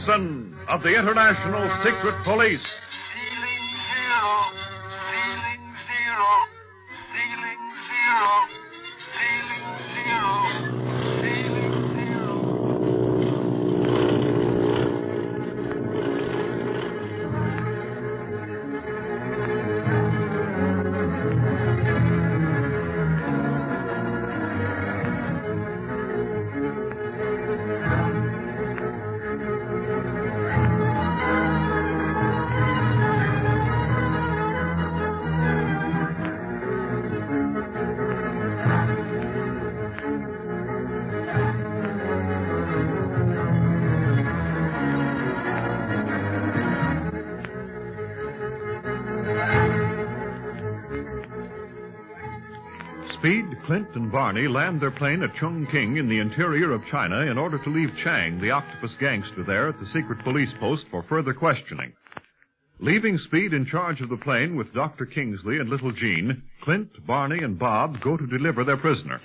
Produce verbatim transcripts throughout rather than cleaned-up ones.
Wilson of the International Secret Police. Ceiling zero, ceiling zero, ceiling zero, ceiling zero, ceiling zero. Speed, Clint, and Barney land their plane at Chongqing in the interior of China in order to leave Chang, the octopus gangster, there at the secret police post for further questioning. Leaving Speed in charge of the plane with Doctor Kingsley and little Jean, Clint, Barney, and Bob go to deliver their prisoner.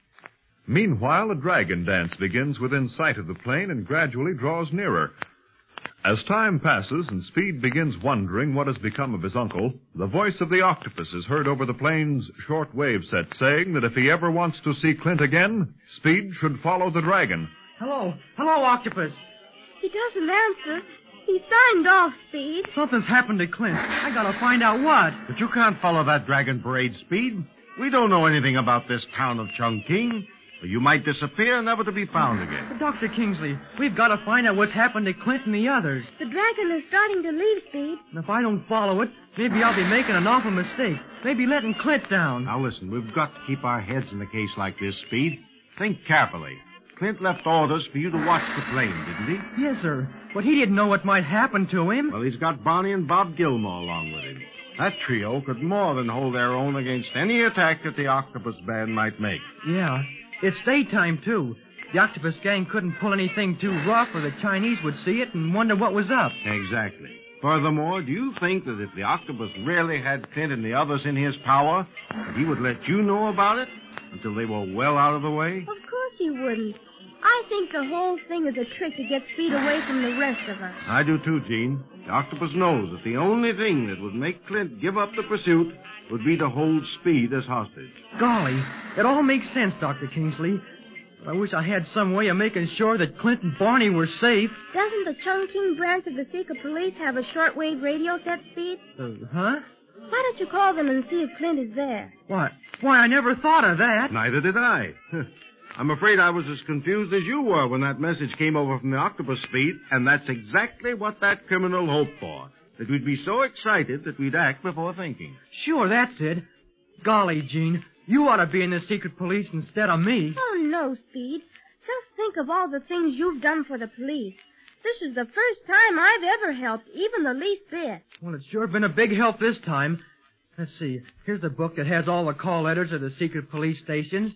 Meanwhile, a dragon dance begins within sight of the plane and gradually draws nearer. As time passes and Speed begins wondering what has become of his uncle, the voice of the octopus is heard over the plane's short-wave set saying that if he ever wants to see Clint again, Speed should follow the dragon. Hello. Hello, Octopus. He doesn't answer. He signed off, Speed. Something's happened to Clint. I gotta find out what. But you can't follow that dragon parade, Speed. We don't know anything about this town of Chongqing. You might disappear, never to be found again. But Doctor Kingsley, we've got to find out what's happened to Clint and the others. The dragon is starting to leave, Speed. And if I don't follow it, maybe I'll be making an awful mistake. Maybe letting Clint down. Now listen, we've got to keep our heads in a case like this, Speed. Think carefully. Clint left orders for you to watch the plane, didn't he? Yes, sir. But he didn't know what might happen to him. Well, he's got Barney and Bob Gilmore along with him. That trio could more than hold their own against any attack that the octopus band might make. Yeah. It's daytime, too. The octopus gang couldn't pull anything too rough or the Chinese would see it and wonder what was up. Exactly. Furthermore, do you think that if the octopus really had Clint and the others in his power, that he would let you know about it until they were well out of the way? Of course he wouldn't. I think the whole thing is a trick to get Speed away from the rest of us. I do too, Gene. The octopus knows that the only thing that would make Clint give up the pursuit would be to hold Speed as hostage. Golly, it all makes sense, Doctor Kingsley. I wish I had some way of making sure that Clint and Barney were safe. Doesn't the Chongqing branch of the secret police have a shortwave radio set, Speed? Uh, huh? Why don't you call them and see if Clint is there? What? Why, I never thought of that. Neither did I. I'm afraid I was as confused as you were when that message came over from the octopus, Speed, and that's exactly what that criminal hoped for. That we'd be so excited that we'd act before thinking. Sure, that's it. Golly, Gene, you ought to be in the secret police instead of me. Oh, no, Speed. Just think of all the things you've done for the police. This is the first time I've ever helped, even the least bit. Well, it's sure been a big help this time. Let's see. Here's the book that has all the call letters of the secret police stations.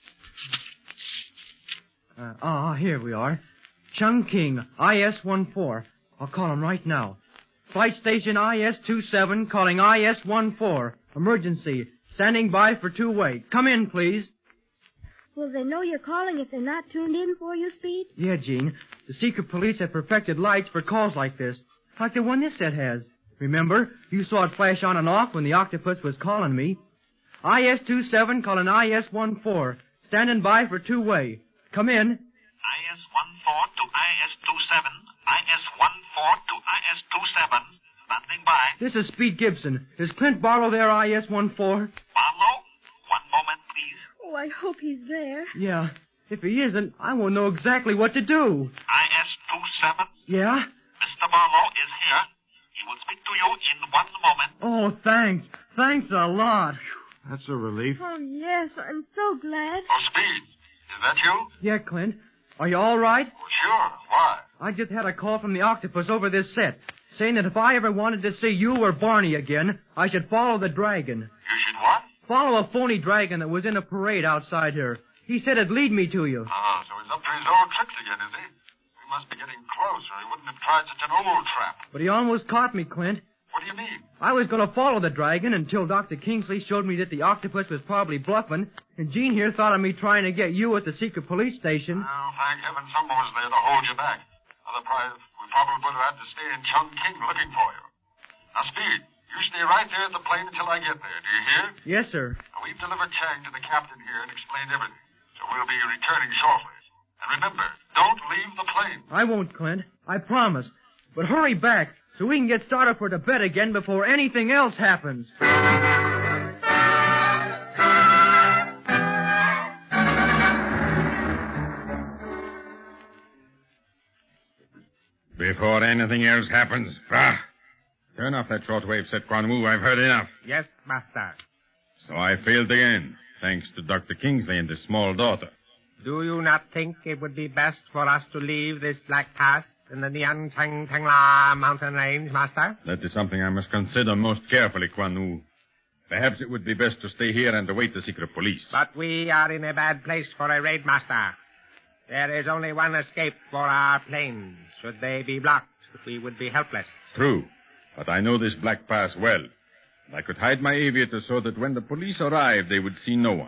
Uh, ah, here we are. Chongqing, I S one four. I'll call him right now. Flight station I S two seven, calling I S one four. Emergency. Standing by for two-way. Come in, please. Will they know you're calling if they're not tuned in for you, Speed? Yeah, Gene. The secret police have perfected lights for calls like this. Like the one this set has. Remember? You saw it flash on and off when the octopus was calling me. I S two seven, calling I S one four. Standing by for two-way. Come in. I S one four to I S two seven. I S one four to I S two seven. Standing by. This is Speed Gibson. Is Clint Barlow there, I S one four? Barlow? One moment, please. Oh, I hope he's there. Yeah. If he isn't, I won't know exactly what to do. I S two seven. Yeah? Mister Barlow is here. He will speak to you in one moment. Oh, thanks. Thanks a lot. That's a relief. Oh, yes, I'm so glad. Oh, Speed. Is that you? Yeah, Clint. Are you all right? Oh, sure. Why? I just had a call from the octopus over this set, saying that if I ever wanted to see you or Barney again, I should follow the dragon. You should what? Follow a phony dragon that was in a parade outside here. He said it'd lead me to you. Ah, so he's up to his old tricks again, is he? We must be getting close, or he wouldn't have tried such an old trap. But he almost caught me, Clint. What do you mean? I was going to follow the dragon until Doctor Kingsley showed me that the octopus was probably bluffing, and Gene here thought of me trying to get you at the secret police station. Well, thank heaven someone was there to hold you back. Otherwise, we probably would have had to stay in Chongqing looking for you. Now, Speed, you stay right there at the plane until I get there. Do you hear? Yes, sir. Now, we've delivered Chang to the captain here and explained everything. So we'll be returning shortly. And remember, don't leave the plane. I won't, Clint. I promise. But hurry back so we can get started for Tibet again before anything else happens. Before anything else happens, bah! Turn off that shortwave set, Quan Wu. I've heard enough. Yes, master. So I failed again, thanks to Doctor Kingsley and his small daughter. Do you not think it would be best for us to leave this black pass in the Nian Tang Tangla mountain range, master? That is something I must consider most carefully, Quan Wu. Perhaps it would be best to stay here and await the secret police. But we are in a bad place for a raid, master. There is only one escape for our planes. Should they be blocked, we would be helpless. True. But I know this black pass well. I could hide my aviator so that when the police arrived, they would see no one.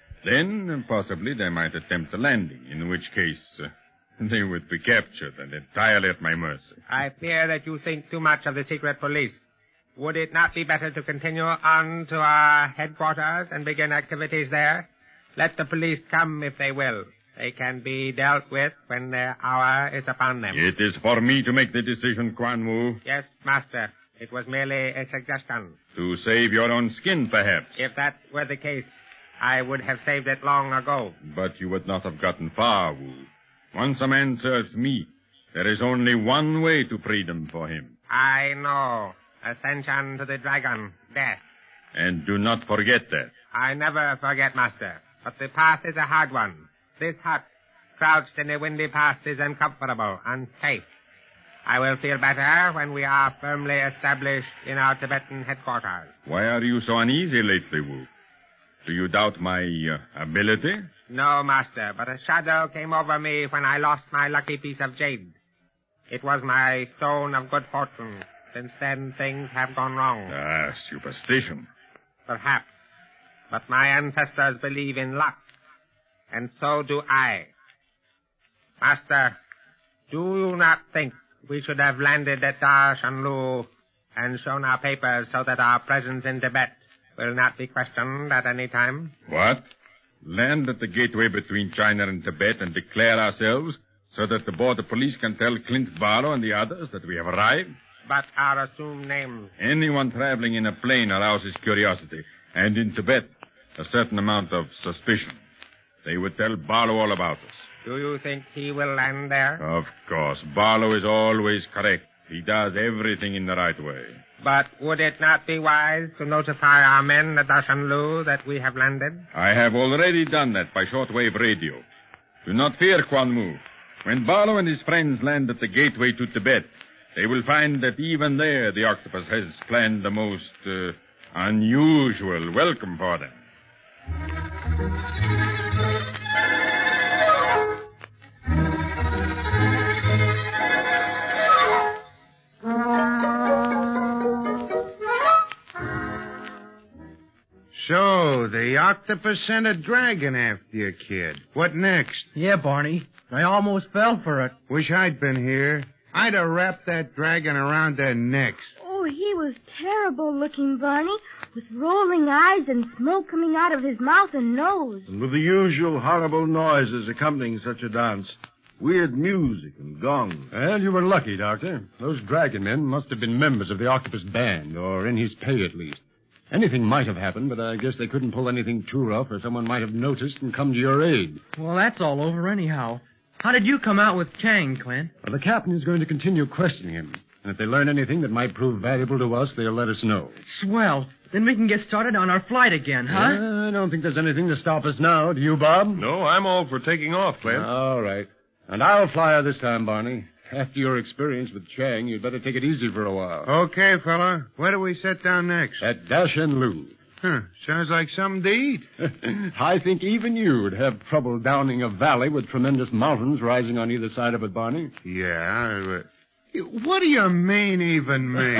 Then, possibly, they might attempt a landing, in which case uh, they would be captured and entirely at my mercy. I fear that you think too much of the secret police. Would it not be better to continue on to our headquarters and begin activities there? Let the police come if they will. They can be dealt with when their hour is upon them. It is for me to make the decision, Quan Wu. Yes, master. It was merely a suggestion. To save your own skin, perhaps. If that were the case, I would have saved it long ago. But you would not have gotten far, Wu. Once a man serves me, there is only one way to freedom for him. I know. Ascension to the dragon. Death. And do not forget that. I never forget, master. But the path is a hard one. This hut, crouched in a windy pass, is uncomfortable, unsafe. I will feel better when we are firmly established in our Tibetan headquarters. Why are you so uneasy lately, Wu? Do you doubt my uh, ability? No, master, but a shadow came over me when I lost my lucky piece of jade. It was my stone of good fortune. Since then, things have gone wrong. Ah, superstition. Perhaps. But my ancestors believe in luck. And so do I. Master, do you not think we should have landed at Darshanlu and shown our papers so that our presence in Tibet will not be questioned at any time? What? Land at the gateway between China and Tibet and declare ourselves so that the border police can tell Clint Barlow and the others that we have arrived? But our assumed names. Anyone traveling in a plane arouses curiosity, and in Tibet, a certain amount of suspicion. They would tell Barlow all about us. Do you think he will land there? Of course. Barlow is always correct. He does everything in the right way. But would it not be wise to notify our men at Dashanlu that we have landed? I have already done that by shortwave radio. Do not fear, Quan Wu. When Barlow and his friends land at the gateway to Tibet, they will find that even there the octopus has planned the most uh, unusual welcome for them. So, the octopus sent a dragon after you, kid. What next? Yeah, Barney. I almost fell for it. Wish I'd been here. I'd have wrapped that dragon around their necks. Oh, he was terrible looking, Barney, with rolling eyes and smoke coming out of his mouth and nose. And with the usual horrible noises accompanying such a dance. Weird music and gongs. Well, you were lucky, Doctor. Those dragon men must have been members of the octopus band, or in his pay at least. Anything might have happened, but I guess they couldn't pull anything too rough, or someone might have noticed and come to your aid. Well, that's all over anyhow. How did you come out with Chang, Clint? Well, the captain is going to continue questioning him. And if they learn anything that might prove valuable to us, they'll let us know. Swell. Then we can get started on our flight again, huh? Uh, I don't think there's anything to stop us now. Do you, Bob? No, I'm all for taking off, Clint. All right. And I'll fly her this time, Barney. After your experience with Chang, you'd better take it easy for a while. Okay, fella. Where do we set down next? At Dashanlu. Huh. Sounds like something to eat. I think even you would have trouble downing a valley with tremendous mountains rising on either side of it, Barney. Yeah. Uh, what do you mean, even me?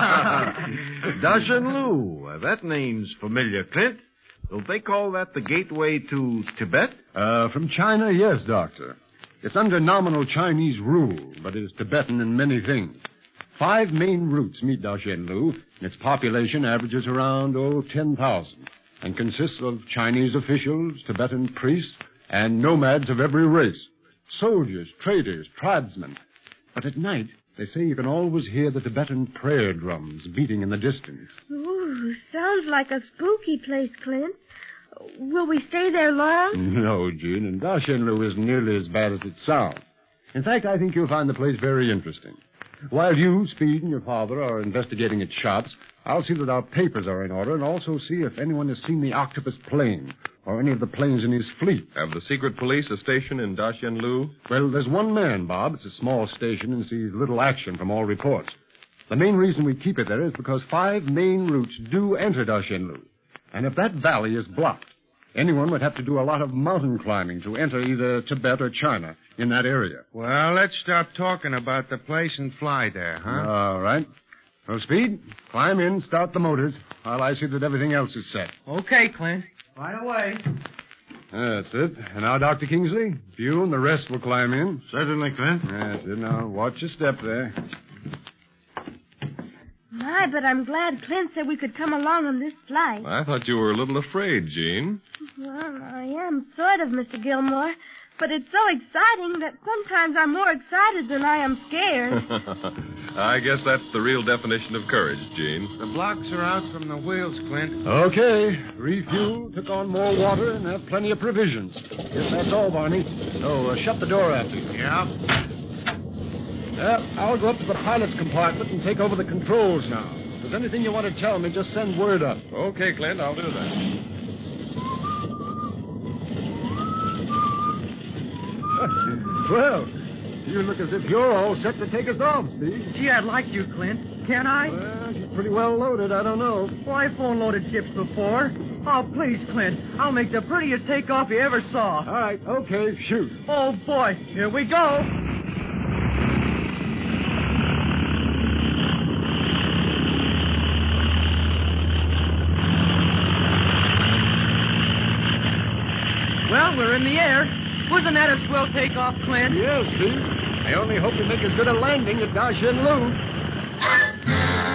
Dashanlu. That name's familiar, Clint. Don't they call that the gateway to Tibet? Uh, from China, yes, Doctor. It's under nominal Chinese rule, but it is Tibetan in many things. Five main routes meet Dashenlu, and its population averages around, oh, ten thousand, and consists of Chinese officials, Tibetan priests, and nomads of every race. Soldiers, traders, tribesmen. But at night, they say you can always hear the Tibetan prayer drums beating in the distance. Ooh, sounds like a spooky place, Clint. Will we stay there long? No, Jean, and Dashenlu isn't nearly as bad as it sounds. In fact, I think you'll find the place very interesting. While you, Speed, and your father are investigating its shops, I'll see that our papers are in order and also see if anyone has seen the octopus plane or any of the planes in his fleet. Have the secret police a station in Dashenlu? Well, there's one man, Bob. It's a small station and sees little action from all reports. The main reason we keep it there is because five main routes do enter Dashenlu. And if that valley is blocked, anyone would have to do a lot of mountain climbing to enter either Tibet or China in that area. Well, let's stop talking about the place and fly there, huh? All right. Well, Speed, climb in, start the motors, while I see that everything else is set. Okay, Clint. Right away. That's it. And now, Doctor Kingsley, you and the rest will climb in. Certainly, Clint. That's it. Now, watch your step there. My, but I'm glad Clint said we could come along on this flight. I thought you were a little afraid, Jean. Well, I am sort of, Mister Gilmore. But it's so exciting that sometimes I'm more excited than I am scared. I guess that's the real definition of courage, Jean. The blocks are out from the wheels, Clint. Okay. Refuel, took on more water, and have plenty of provisions. Guess that's all, Barney. Oh, uh, shut the door after you. Yeah? Yeah, I'll go up to the pilot's compartment and take over the controls now. If there's anything you want to tell me, just send word up. Okay, Clint, I'll do that. Well, you look as if you're all set to take us off, Speed. Gee, I'd like to, Clint. Can I? Well, she's pretty well loaded. I don't know. Well, I've phone-loaded ships before. Oh, please, Clint. I'll make the prettiest takeoff you ever saw. All right, okay, shoot. Oh, boy. Here we go. Well, we're in the air. Wasn't that a swell takeoff, Clint? Yes, Steve. I only hope we make as good a landing at Dashenlu.